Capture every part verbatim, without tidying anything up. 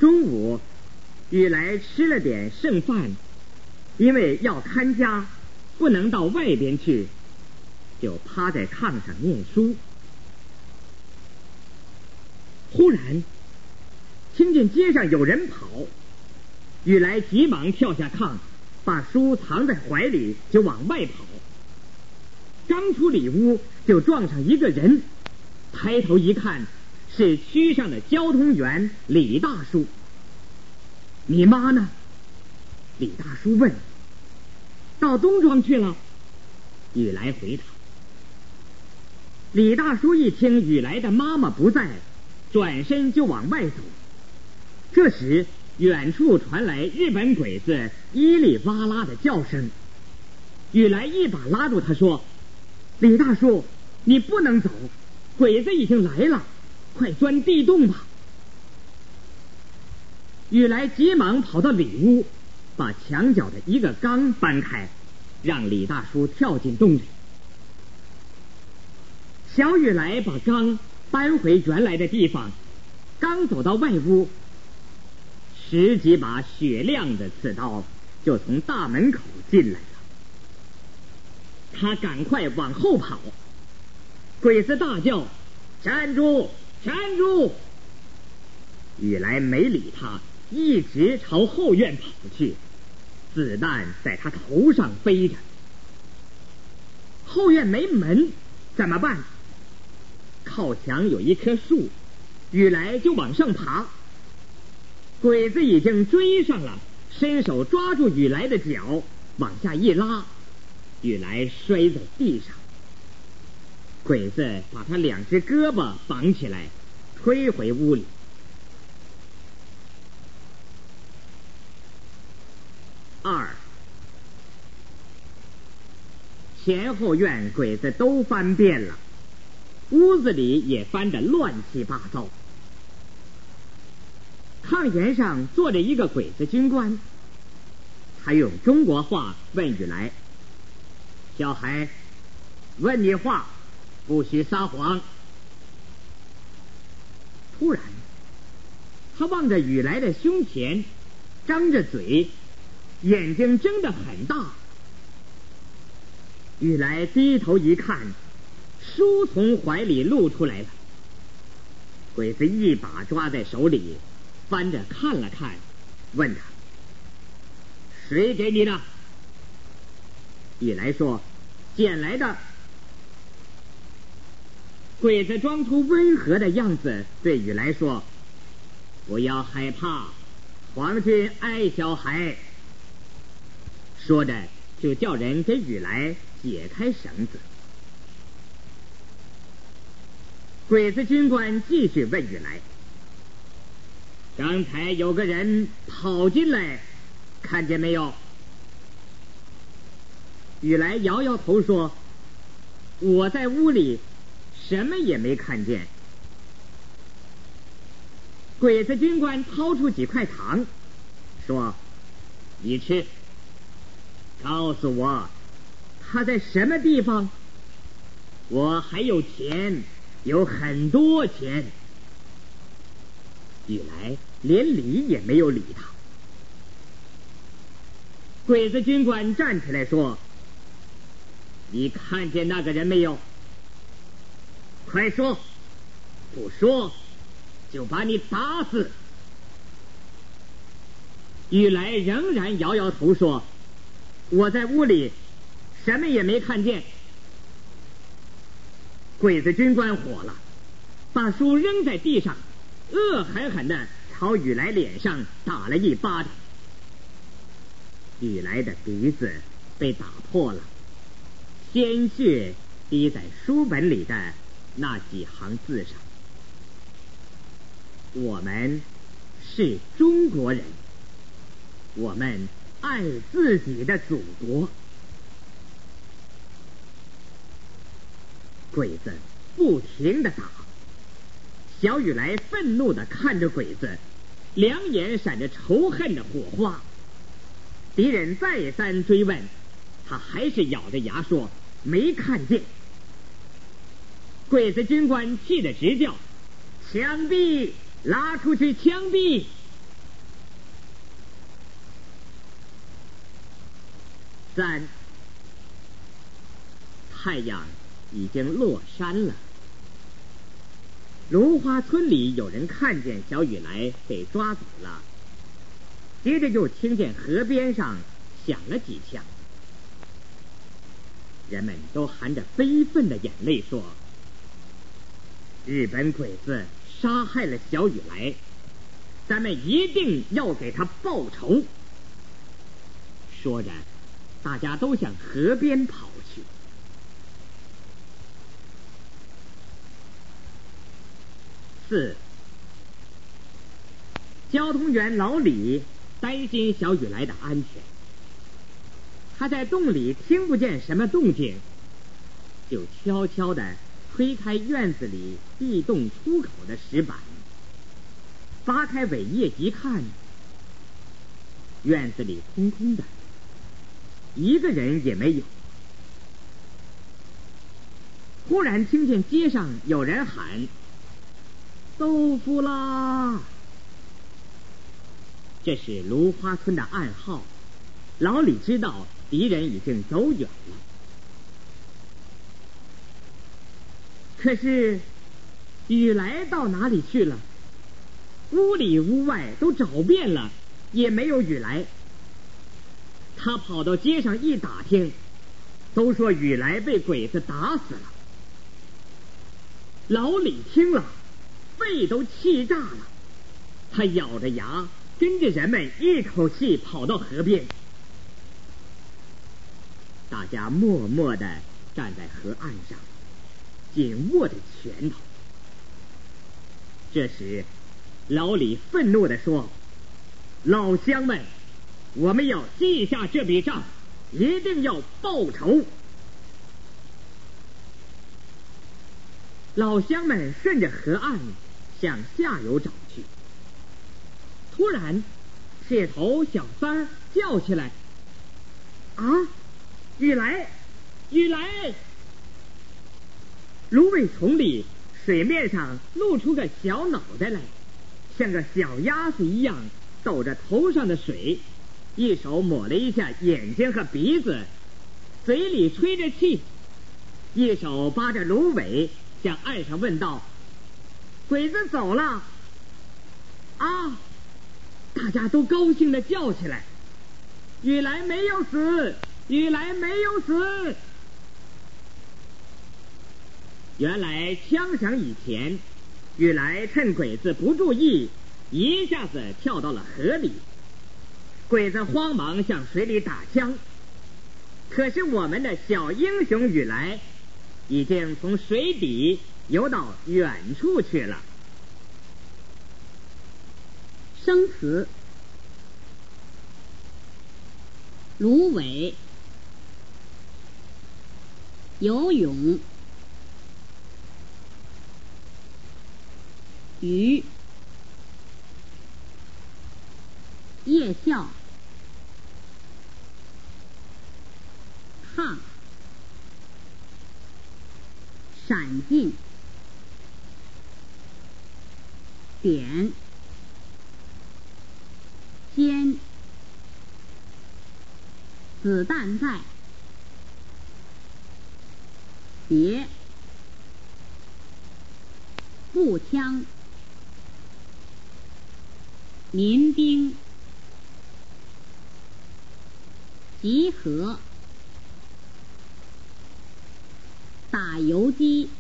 中午，雨来吃了点剩饭，因为要看家，不能到外边去，就趴在炕上念书。忽然听见街上有人跑，雨来急忙跳下炕，把书藏在怀里，就往外跑。刚出里屋，就撞上一个人，抬头一看，是区上的交通员李大叔。你妈呢？李大叔问。到东庄去了。雨来回答。李大叔一听雨来的妈妈不在，转身就往外走。这时远处传来日本鬼子伊里哇啦的叫声。雨来一把拉住他说，李大叔，你不能走，鬼子已经来了，快钻地洞吧。雨来急忙跑到里屋，把墙角的一个缸搬开，让李大叔跳进洞里。小雨来把缸搬回原来的地方，刚走到外屋，十几把雪亮的刺刀就从大门口进来了。他赶快往后跑，鬼子大叫，站住，站住！雨来没理他，一直朝后院跑去，子弹在他头上飞着。后院没门，怎么办？靠墙有一棵树，雨来就往上爬。鬼子已经追上了，伸手抓住雨来的脚，往下一拉，雨来摔在地上。鬼子把他两只胳膊绑起来，推回屋里。二，前后院鬼子都翻遍了，屋子里也翻得乱七八糟。炕沿上坐着一个鬼子军官，他用中国话问雨来，小孩，问你话，不许撒谎。突然他望着雨来的胸前，张着嘴，眼睛睁得很大。雨来低头一看，书从怀里露出来了。鬼子一把抓在手里，翻着看了看，问他，谁给你的？雨来说，捡来的。鬼子装出温和的样子，对雨来说，不要害怕，皇军爱小孩。说着就叫人给雨来解开绳子。鬼子军官继续问雨来，刚才有个人跑进来，看见没有？雨来摇摇头说，我在屋里什么也没看见。鬼子军官掏出几块糖，说，你吃，告诉我他在什么地方？我还有钱，有很多钱。雨来连理也没有理他。鬼子军官站起来说，你看见那个人没有？快说，不说就把你打死。雨来仍然摇摇头说，我在屋里什么也没看见。鬼子军官火了，把书扔在地上，恶狠狠地朝雨来脸上打了一巴掌。雨来的鼻子被打破了，鲜血滴在书本里的那几行字上。我们是中国人，我们爱自己的祖国。鬼子不停地打，小雨来愤怒地看着鬼子，两眼闪着仇恨的火花。敌人再三追问，他还是咬着牙说没看见。鬼子军官气得直叫，枪毙，拉出去枪毙！ 三，太阳已经落山了。芦花村里有人看见小雨来被抓走了，接着又听见河边上响了几枪，人们都含着悲愤的眼泪说：日本鬼子杀害了小雨来，咱们一定要给他报仇。说着，大家都向河边跑去。四，交通员老李担心小雨来的安全，他在洞里听不见什么动静，就悄悄地推开院子里地洞出口的石板，扒开尾叶一看，院子里空空的，一个人也没有。忽然听见街上有人喊：豆腐啦！这是芦花村的暗号，老李知道敌人已经走远了。可是雨来到哪里去了？屋里屋外都找遍了，也没有雨来。他跑到街上一打听，都说雨来被鬼子打死了。老李听了，肺都气炸了，他咬着牙跟着人们一口气跑到河边。大家默默地站在河岸上，紧握着拳头。这时老李愤怒地说：老乡们，我们要记下这笔账，一定要报仇。老乡们顺着河岸向下游找去。突然铁头小三叫起来：啊，雨来，雨来！芦苇丛里水面上露出个小脑袋来，像个小鸭子一样抖着头上的水，一手抹了一下眼睛和鼻子，嘴里吹着气，一手扒着芦苇向岸上问道：鬼子走了啊！大家都高兴地叫起来：雨来没有死，雨来没有死！原来枪响以前，雨来趁鬼子不注意，一下子跳到了河里。鬼子慌忙向水里打枪，可是我们的小英雄雨来已经从水底游到远处去了。 生词：芦苇、游泳、鱼、夜校、烫、闪进、点、尖、子弹带、别、步枪、民兵、集合、打游击、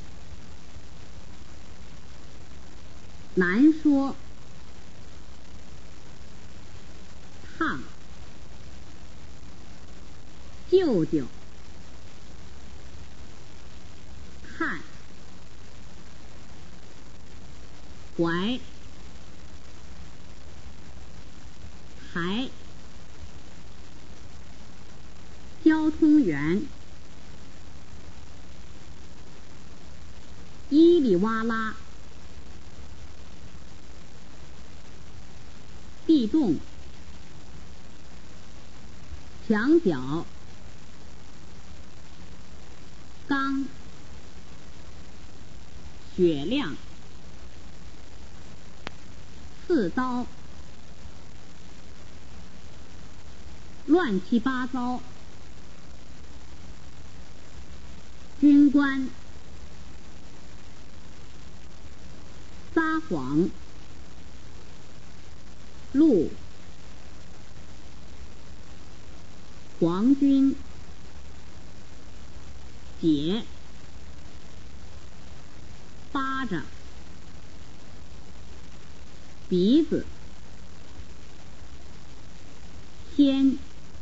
难说、烫、舅舅、看、怀、台、交通员、伊里哇啦、地洞、墙角、钢、雪亮、刺刀、乱七八糟、 军官，撒谎，路，皇军，解，巴掌，鼻子，先，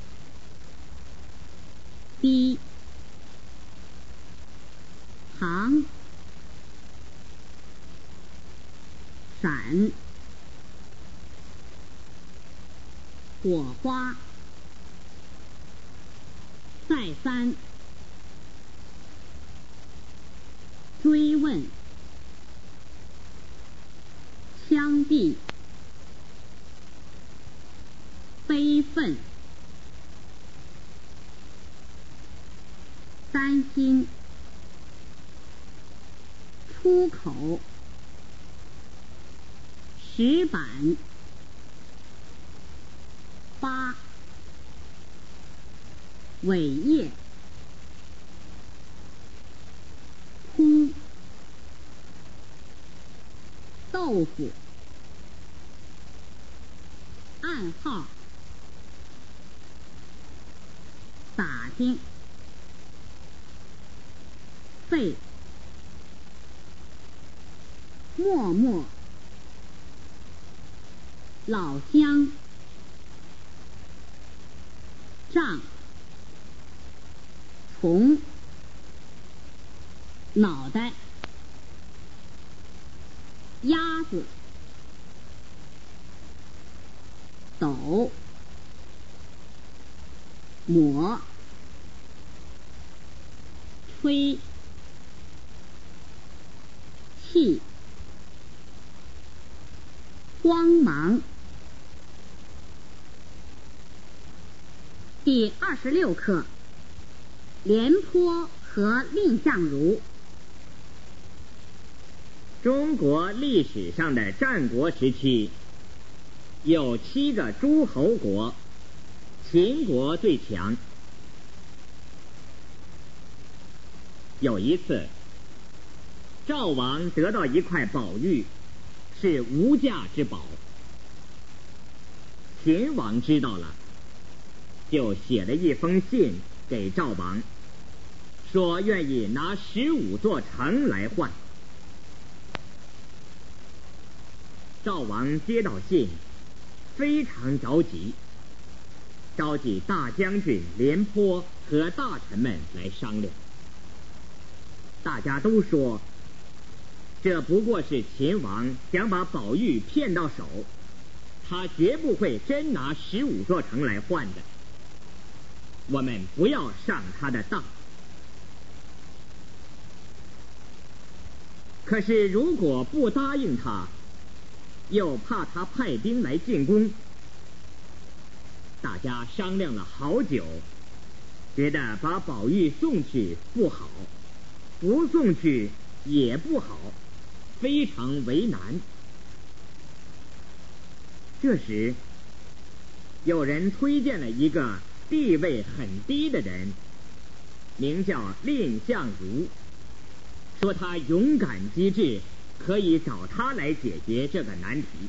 逼，行，闪，火花，再三，追问，枪毙，悲愤，担心，出口，石板，八，伟业，空，豆腐，暗号，打听，费，默默，老乡，账，虫，脑袋，鸭子，斗，抹，吹，气，慌忙。第二十六课：廉颇和蔺相如。 中国历史上的战国时期，有七个诸侯国，秦国最强。有一次，赵王得到一块宝玉，是无价之宝。秦王知道了，就写了一封信给赵王，说愿意拿十五座城来换。赵王接到信，非常着急，召集大将军廉颇和大臣们来商量。大家都说，这不过是秦王想把宝玉骗到手，他绝不会真拿十五座城来换的。我们不要上他的当。可是如果不答应他，又怕他派兵来进攻，大家商量了好久，觉得把宝玉送去不好，不送去也不好，非常为难。这时有人推荐了一个地位很低的人，名叫蔺相如，说他勇敢机智，可以找他来解决这个难题。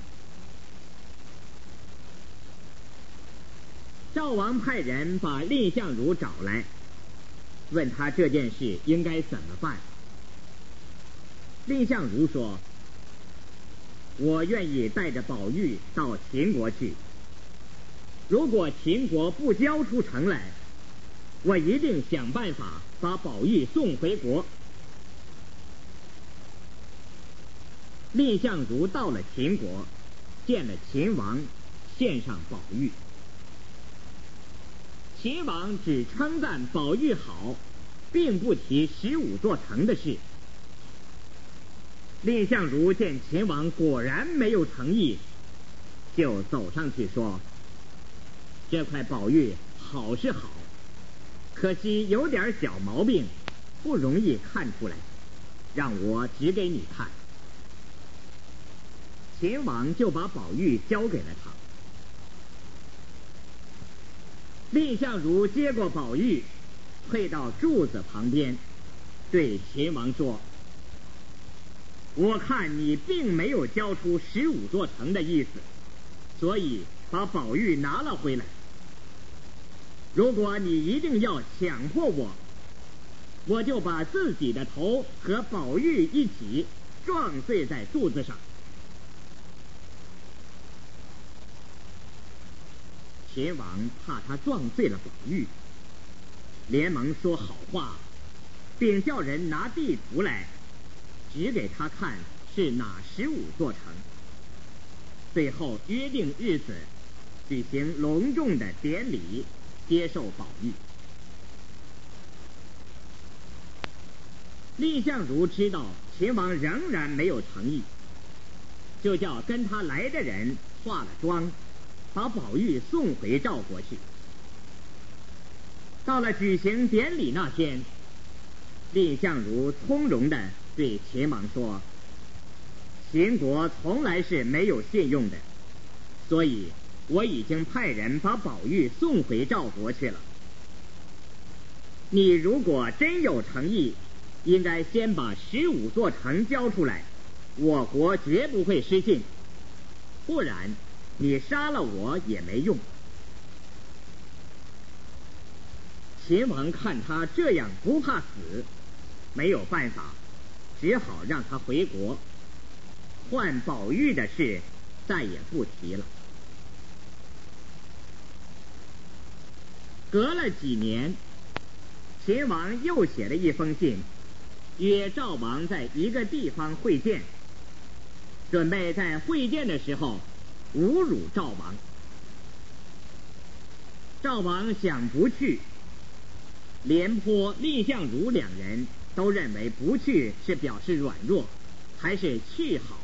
赵王派人把蔺相如找来，问他这件事应该怎么办。蔺相如说，我愿意带着宝玉到秦国去，如果秦国不交出城来，我一定想办法把宝玉送回国。蔺相如到了秦国，见了秦王，献上宝玉。秦王只称赞宝玉好，并不提十五座城的事。蔺相如见秦王果然没有诚意，就走上去说，这块宝玉好是好，可惜有点小毛病，不容易看出来，让我指给你看。秦王就把宝玉交给了他。蔺相如接过宝玉，退到柱子旁边， 对秦王说：我看你并没有交出十五座城的意思，所以把宝玉拿了回来。如果你一定要强迫我，我就把自己的头和宝玉一起撞碎在柱子上。秦王怕他撞碎了宝玉，连忙说好话，并叫人拿地图来指给他看是哪十五座城。最后约定日子举行隆重的典礼，接受宝玉。蔺相如知道秦王仍然没有诚意，就叫跟他来的人化了妆，把宝玉送回赵国去。到了举行典礼那天，蔺相如从容地对秦王说：秦国从来是没有信用的，所以我已经派人把宝玉送回赵国去了。你如果真有诚意，应该先把十五座城交出来，我国绝不会失信，不然你杀了我也没用。秦王看他这样不怕死，没有办法，只好让他回国，换宝玉的事再也不提了。隔了几年，秦王又写了一封信，约赵王在一个地方会见，准备在会见的时候侮辱赵王。赵王想不去，廉颇、蔺相如两人都认为不去是表示软弱，还是去好。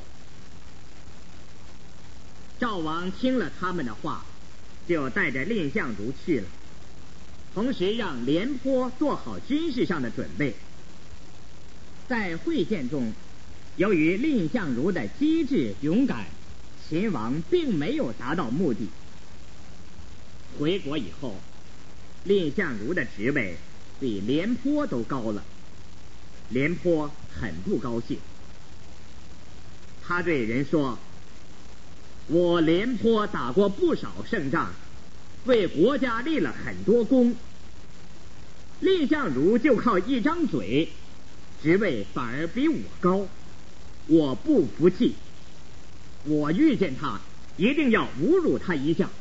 赵王听了他们的话，就带着蔺相如去了，同时让廉颇做好军事上的准备。在会见中，由于蔺相如的机智勇敢，秦王并没有达到目的。回国以后，蔺相如的职位比廉颇都高了，廉颇很不高兴。他对人说：我廉颇打过不少胜仗，为国家立了很多功，蔺相如就靠一张嘴，职位反而比我高，我不服气，我遇见他一定要侮辱他一下。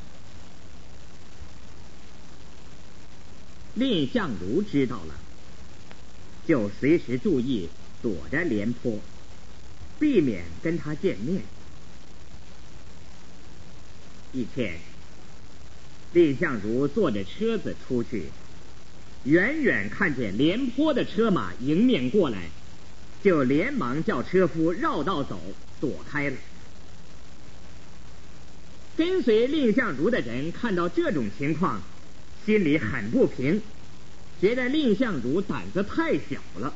蔺相如知道了，就随时注意躲着廉颇，避免跟他见面。一天，蔺相如坐着车子出去，远远看见廉颇的车马迎面过来，就连忙叫车夫绕道走，躲开了。跟随蔺相如的人看到这种情况，心里很不平，觉得蔺相如胆子太小了。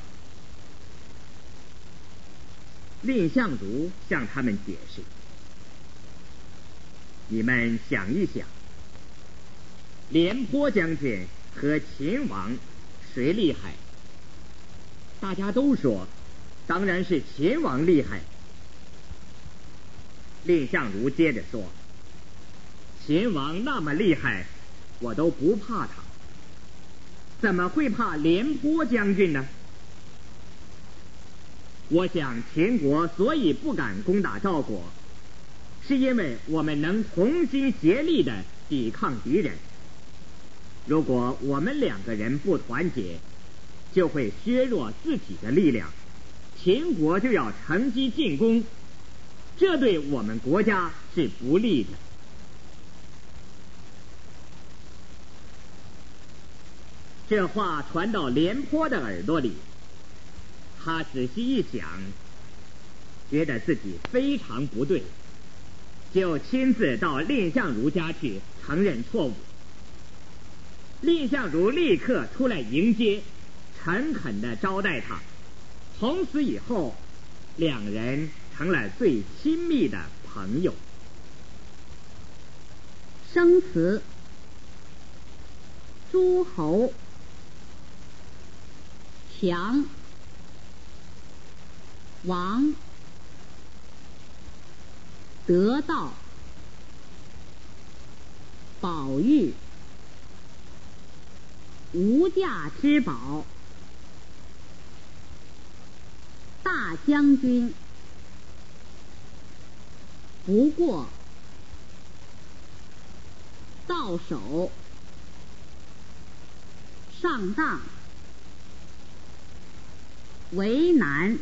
蔺相如向他们解释：你们想一想，廉颇将军和秦王谁厉害？大家都说当然是秦王厉害。蔺相如接着说：秦王那么厉害，我都不怕他，怎么会怕廉颇将军呢？我想秦国所以不敢攻打赵国，是因为我们能同心协力地抵抗敌人。如果我们两个人不团结，就会削弱自己的力量，秦国就要乘机进攻，这对我们国家是不利的。这话传到廉颇的耳朵里，他仔细一想，觉得自己非常不对，就亲自到蔺相如家去承认错误。蔺相如立刻出来迎接，诚恳地招待他，从此以后两人成了最亲密的朋友。 生词：诸侯， 强、王、得到、宝玉、无价之宝、大将军、不过、到手、上当、为难、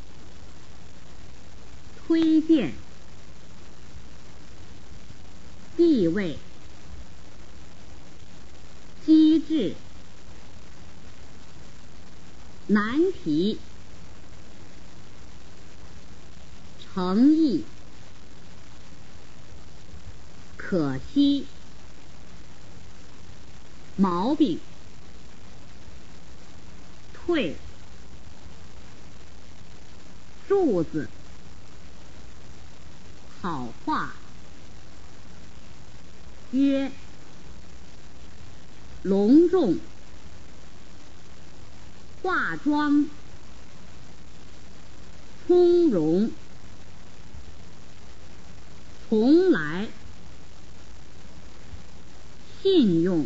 推荐、地位、机智、难题、诚意、可惜、毛病、退、柱子、好话、约、隆重、化妆、从容、从来、信用、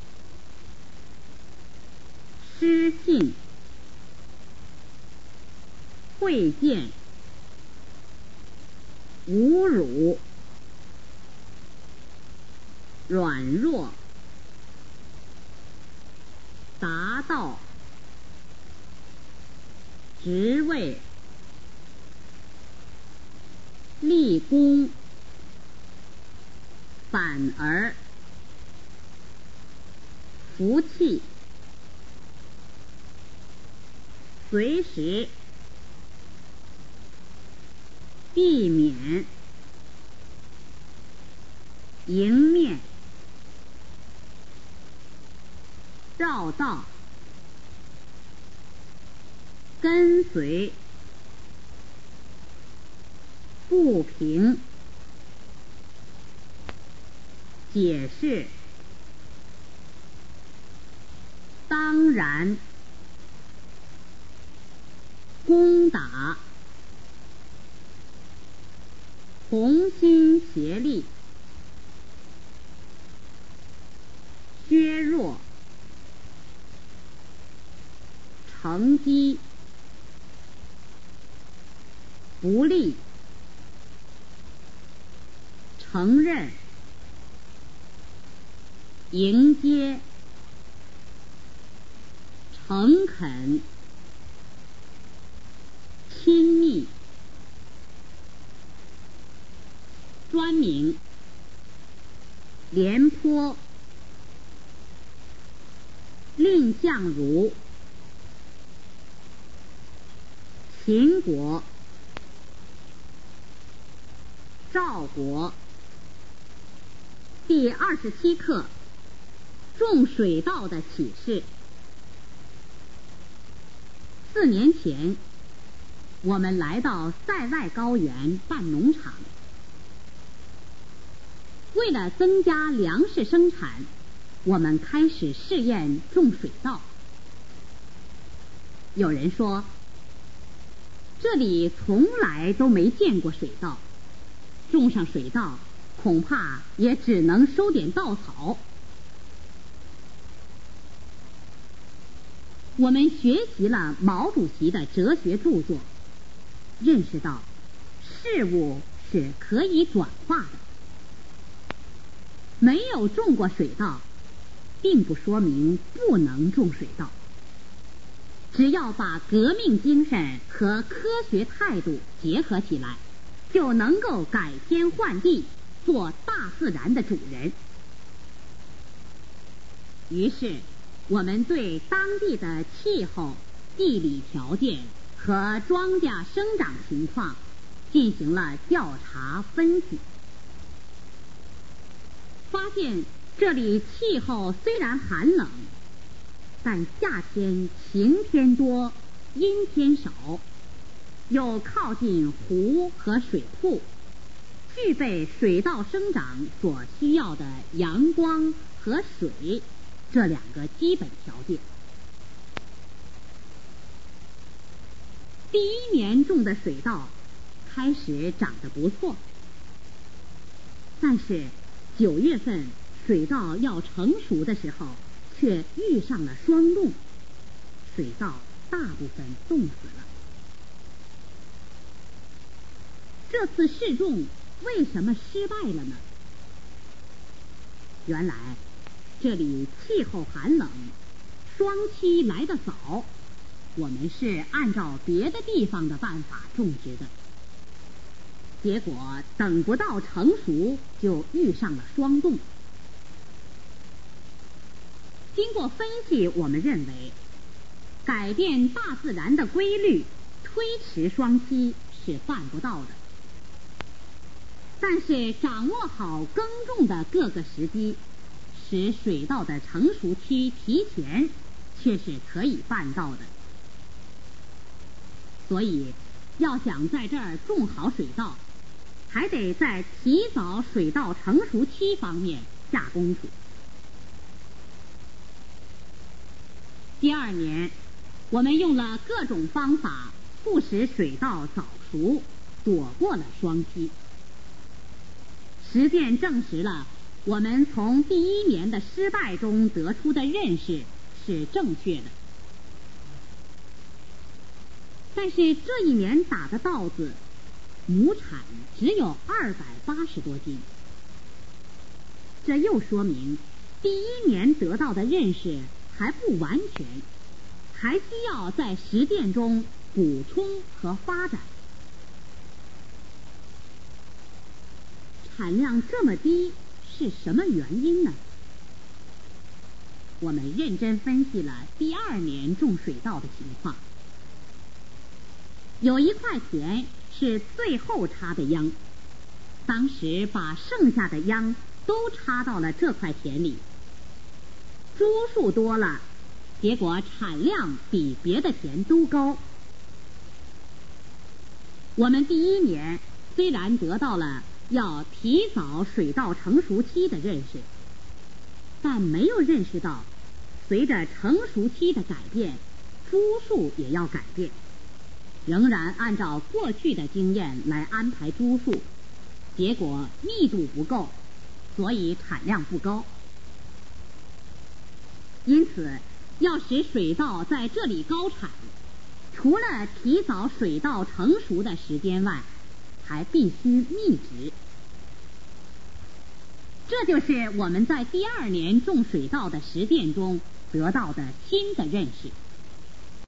失信、会见、侮辱、软弱、达到、职位、立功、反而、福气、随时、避免、迎面、绕道、跟随、不平、解释、当然、攻打、同心协力、削弱、成绩、不利、承认、迎接、诚恳、亲密、专名、廉颇、蔺相如、秦国、赵国。第二十七课，种水稻的启示。四年前，我们来到塞外高原办农场，为了增加粮食生产，我们开始试验种水稻。有人说，这里从来都没见过水稻，种上水稻恐怕也只能收点稻草。我们学习了毛主席的哲学著作，认识到事物是可以转化的。没有种过水稻，并不说明不能种水稻。只要把革命精神和科学态度结合起来，就能够改天换地，做大自然的主人。于是我们对当地的气候、地理条件和庄稼生长情况进行了调查分析，发现这里气候虽然寒冷，但夏天晴天多，阴天少，又靠近湖和水库，具备水稻生长所需要的阳光和水这两个基本条件。 第一年种的水稻开始长得不错，但是九月份水稻要成熟的时候，却遇上了霜冻，水稻大部分冻死了。这次试种为什么失败了呢？原来这里气候寒冷，霜期来得早，我们是按照别的地方的办法种植的，结果等不到成熟就遇上了霜冻。经过分析，我们认为改变大自然的规律，推迟霜期是办不到的，但是掌握好耕种的各个时机，使水稻的成熟期提前，却是可以办到的。所以要想在这儿种好水稻，还得在提早水稻成熟期方面下功夫。第二年，我们用了各种方法，不使水稻早熟，躲过了霜期。实践证实了我们从第一年的失败中得出的认识是正确的。但是这一年打的稻子亩产只有二百八十多斤，这又说明第一年得到的认识还不完全，还需要在实践中补充和发展。产量这么低是什么原因呢？我们认真分析了第二年种水稻的情况。有一块田是最后插的秧，当时把剩下的秧都插到了这块田里，株数多了，结果产量比别的田都高。我们第一年虽然得到了要提早水稻成熟期的认识，但没有认识到随着成熟期的改变，株数也要改变，仍然按照过去的经验来安排株数，结果密度不够，所以产量不高。因此要使水稻在这里高产，除了提早水稻成熟的时间外，还必须密植。这就是我们在第二年种水稻的实践中得到的新的认识。